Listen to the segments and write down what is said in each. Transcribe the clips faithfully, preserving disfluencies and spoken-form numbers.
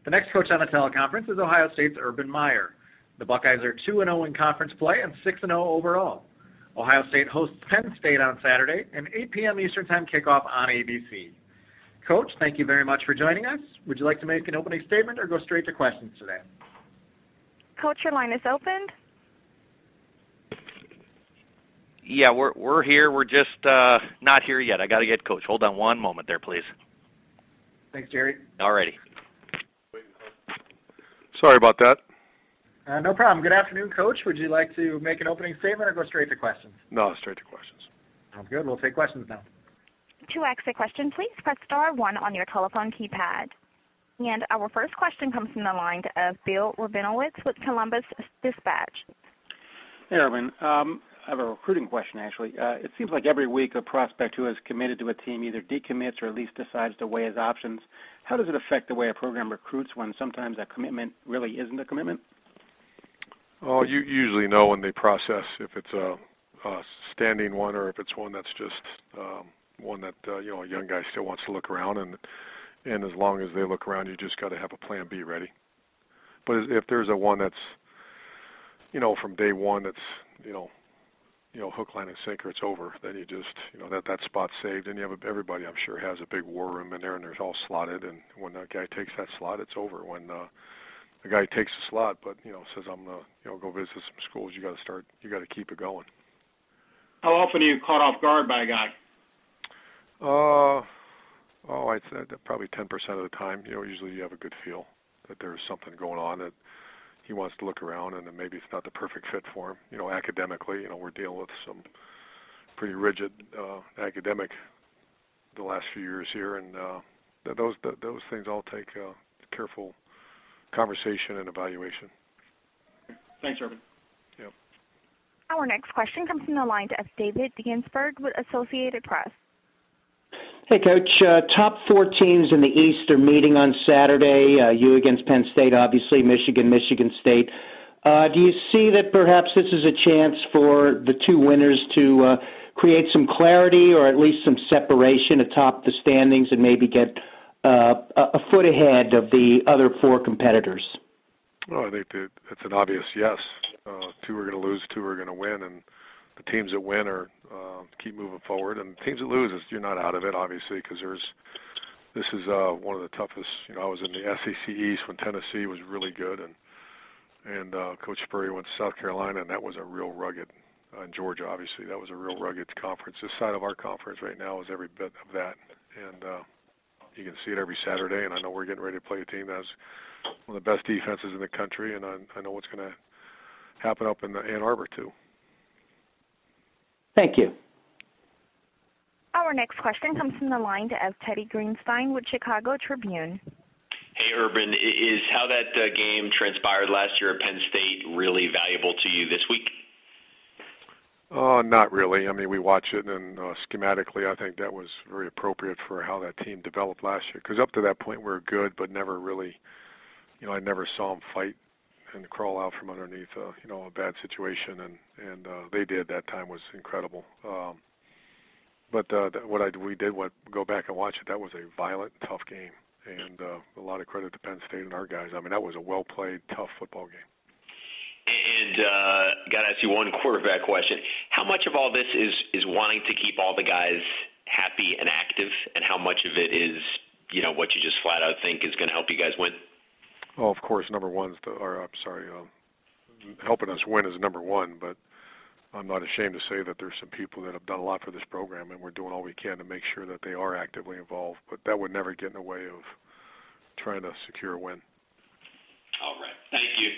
The next coach on the teleconference is Ohio State's Urban Meyer. The Buckeyes are two and oh in conference play and six and oh overall. Ohio State hosts Penn State on Saturday, an eight p.m. Eastern Time kickoff on A B C. Coach, thank you very much for joining us. Would you like to make an opening statement or go straight to questions today? Coach, your line is opened. Yeah, we're we're here. We're just uh, not here yet. I got to get Coach. Hold on one moment there, please. Thanks, Jerry. All righty. Sorry about that. Uh, no problem. Good afternoon, Coach. Would you like to make an opening statement or go straight to questions? No, straight to questions. Sounds good. We'll take questions now. To ask a question, please press star one on your telephone keypad. And our first question comes from the line of Bill Rabinowitz with Columbus Dispatch. Hey, Urban. Um, I have a recruiting question, actually. Uh, it seems like every week a prospect who is committed to a team either decommits or at least decides to weigh his options. How does it affect the way a program recruits when sometimes a commitment really isn't a commitment? Oh, you usually know when they process if it's a, a standing one or if it's one that's just um, one that uh, you know a young guy still wants to look around, and and as long as they look around, you just got to have a plan B ready. But if there's a one that's you know from day one that's you know you know hook, line, and sinker, it's over. Then you just you know that that spot's saved, and you have a, everybody I'm sure has a big war room in there, and they're all slotted. And when that guy takes that slot, it's over. When uh, the guy takes the slot, but you know says I'm gonna you know go visit some schools, you got to start, you got to keep it going. How often are you caught off guard by a guy? Uh, oh, I'd say that probably ten percent of the time. You know, usually you have a good feel that there's something going on that he wants to look around, and then maybe it's not the perfect fit for him. You know, academically, you know, we're dealing with some pretty rigid uh, academic the last few years here, and uh, those those things all take uh, careful conversation and evaluation. Thanks, Urban. Yep. Our next question comes from the line of David Ginsburg with Associated Press. Hey, Coach. Uh, top four teams in the East are meeting on Saturday. Uh, you against Penn State, obviously, Michigan, Michigan State. Uh, do you see that perhaps this is a chance for the two winners to uh, create some clarity or at least some separation atop the standings and maybe get uh, a foot ahead of the other four competitors? Well, I think that it's an obvious yes. Uh, two are going to lose, two are going to win, and the teams that win are uh, keep moving forward, and the teams that lose, you're not out of it, obviously, because there's this is uh, one of the toughest. You know, I was in the S E C East when Tennessee was really good, and and uh, Coach Spurrier went to South Carolina, and that was a real rugged. Uh, in Georgia, obviously, that was a real rugged conference. This side of our conference right now is every bit of that, and uh, you can see it every Saturday. And I know we're getting ready to play a team that has one of the best defenses in the country, and I, I know what's going to happen up in the Ann Arbor too. Thank you. Our next question comes from the line of Teddy Greenstein with Chicago Tribune. Hey, Urban, is how that uh, game transpired last year at Penn State really valuable to you this week? Uh, not really. I mean, we watch it, and uh, schematically, I think that was very appropriate for how that team developed last year. Because up to that point, we were good, but never really, you know, I never saw them fight and crawl out from underneath, uh, you know, a bad situation, and and uh, they did. That time was incredible. Um, but uh, th- what I we did, what go back and watch it, that was a violent, tough game, and uh, a lot of credit to Penn State and our guys. I mean, that was a well played, tough football game. And uh, got to ask you one quarterback question. How much of all this is is wanting to keep all the guys happy and active, and how much of it is, you know, what you just flat out think is going to help you guys win? Oh, of course, number one's the, or I'm sorry, uh, helping us win is number one, but I'm not ashamed to say that there's some people that have done a lot for this program, and we're doing all we can to make sure that they are actively involved, but that would never get in the way of trying to secure a win. All right. Thank you.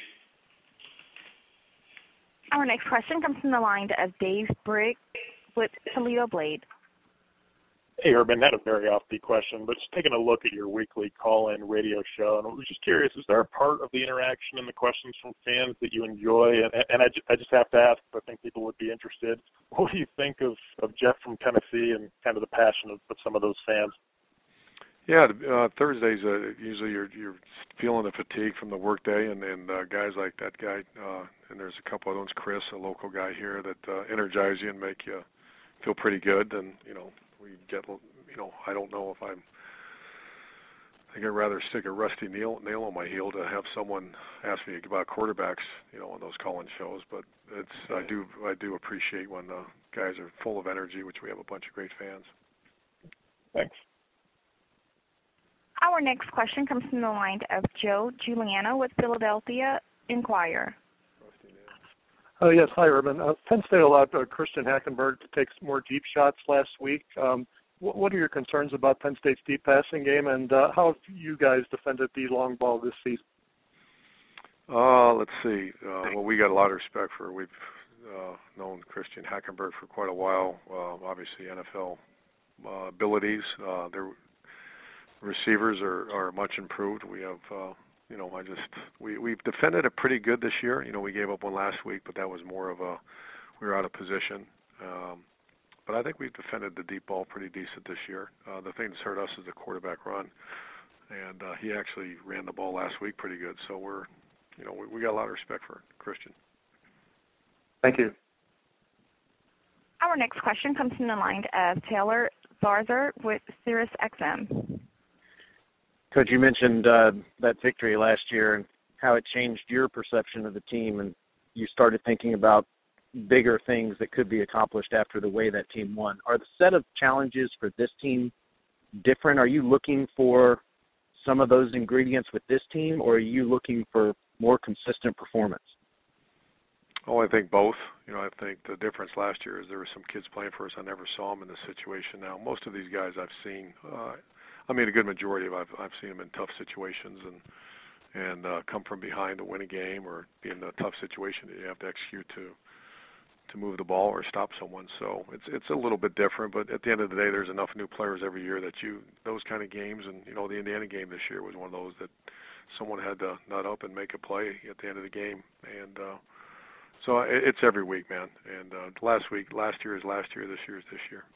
Our next question comes from the line of Dave Brick with Toledo Blade. Hey, Urban, not a very offbeat question, but just taking a look at your weekly call-in radio show, and I was just curious, is there a part of the interaction and the questions from fans that you enjoy? And, and I, I just have to ask, I think people would be interested, what do you think of, of Jeff from Tennessee and kind of the passion of, of some of those fans? Yeah, uh, Thursdays, uh, usually you're, you're feeling the fatigue from the workday, and, and uh, guys like that guy, uh, and there's a couple of those, Chris, a local guy here, that uh, energize you and make you feel pretty good, and, you know, we get, you know, I don't know if I'm, I think I'd rather stick a rusty nail, nail on my heel to have someone ask me about quarterbacks, you know, on those call-in shows. But it's I do I do appreciate when the guys are full of energy, which we have a bunch of great fans. Thanks. Our next question comes from the line of Joe Giuliano with Philadelphia Inquirer. Oh, yes. Hi, Urban. Uh, Penn State allowed uh, Christian Hackenberg to take some more deep shots last week. Um, wh- what are your concerns about Penn State's deep passing game, and uh, how have you guys defended the long ball this season? Uh, let's see. Uh, well, we got a lot of respect for. We've uh, known Christian Hackenberg for quite a while. Uh, obviously, N F L uh, abilities. Uh, their receivers are, are much improved. We have, uh, you know, I just we we've defended it pretty good this year. You know, we gave up one last week, but that was more of a we were out of position. Um, but I think we've defended the deep ball pretty decent this year. Uh, the thing that's hurt us is the quarterback run, and uh, he actually ran the ball last week pretty good. So we're You know, we, we got a lot of respect for Christian. Thank you. Our next question comes from the line of Taylor Zarzour with Sirius X M. Coach, you mentioned uh, that victory last year and how it changed your perception of the team, and you started thinking about bigger things that could be accomplished after the way that team won. Are the set of challenges for this team different? Are you looking for some of those ingredients with this team, or are you looking for more consistent performance? Oh, I think both. You know, I think the difference last year is there were some kids playing for us. I never saw them in this situation. Now, most of these guys I've seen, uh, I mean, a good majority of I've I've seen them in tough situations and and uh, come from behind to win a game, or be in a tough situation that you have to execute to to move the ball or stop someone. So it's it's a little bit different. But at the end of the day, there's enough new players every year that you those kind of games, and you know, the Indiana game this year was one of those that someone had to nut up and make a play at the end of the game. And uh, so it, it's every week, man. And uh, last week, last year is last year, this year is this year.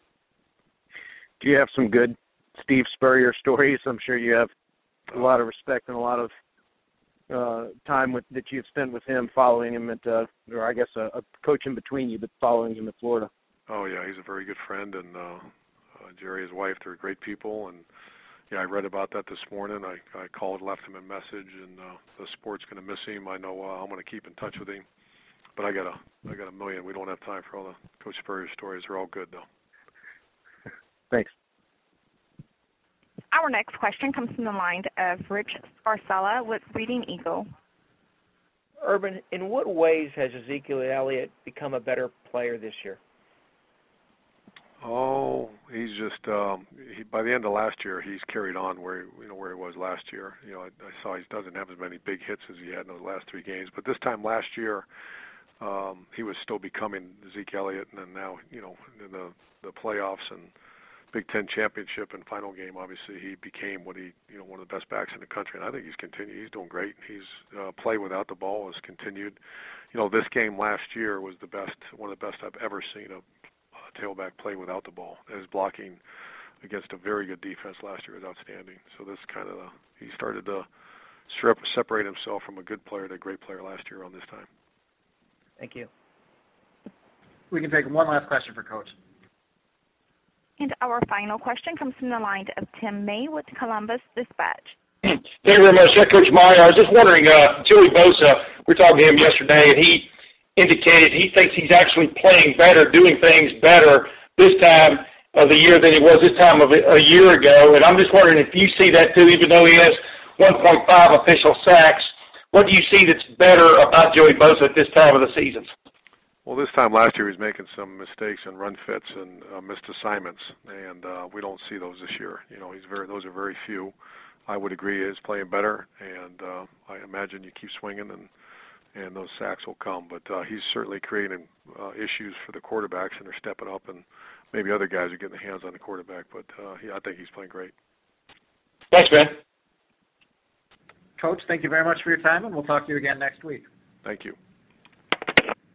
Do you have some good Steve Spurrier stories? I'm sure you have a lot of respect and a lot of uh, time with, that you've spent with him, following him at, uh, or I guess a, a coach in between you, but following him at Florida. Oh, yeah, he's a very good friend. And uh, uh, Jerry, his wife, they're great people. And yeah, I read about that this morning. I, I called, left him a message, and uh, the sport's going to miss him. I know uh, I'm going to keep in touch with him. But I got a, I got a million. We don't have time for all the Coach Spurrier stories. They're all good, though. Thanks. Our next question comes from the line of Rich Scarcella with Reading Eagle. Urban, in what ways has Ezekiel Elliott become a better player this year? Oh, he's just um, he, by the end of last year, he's carried on where you know where he was last year. You know, I, I saw he doesn't have as many big hits as he had in those last three games, but this time last year, um, he was still becoming Ezekiel Elliott, and then now you know in the the playoffs and Big Ten championship and final game, obviously he became what he you know one of the best backs in the country, and I think he's continued. He's doing great. He's uh, play without the ball has continued. You know, this game last year was the best, one of the best I've ever seen a tailback play without the ball. His blocking against a very good defense last year was outstanding. So this kind of, uh, he started to separate himself from a good player to a great player last year on this time. Thank you. We can take one last question for Coach. And our final question comes from the line of Tim May with Columbus Dispatch. Thank you very much, Coach Meyer. I was just wondering, uh, Joey Bosa, we were talking to him yesterday, and he indicated he thinks he's actually playing better, doing things better this time of the year than he was this time of a, a year ago. And I'm just wondering if you see that too, even though he has one point five official sacks. What do you see that's better about Joey Bosa at this time of the season? Well, this time last year he was making some mistakes and run fits and uh, missed assignments, and uh, we don't see those this year. You know, he's very; those are very few. I would agree he is playing better, and uh, I imagine you keep swinging and. and those sacks will come. But uh, he's certainly creating uh, issues for the quarterbacks, and they're stepping up, and maybe other guys are getting their hands on the quarterback. But uh, he, I think he's playing great. Thanks, man. Coach, thank you very much for your time, and we'll talk to you again next week. Thank you.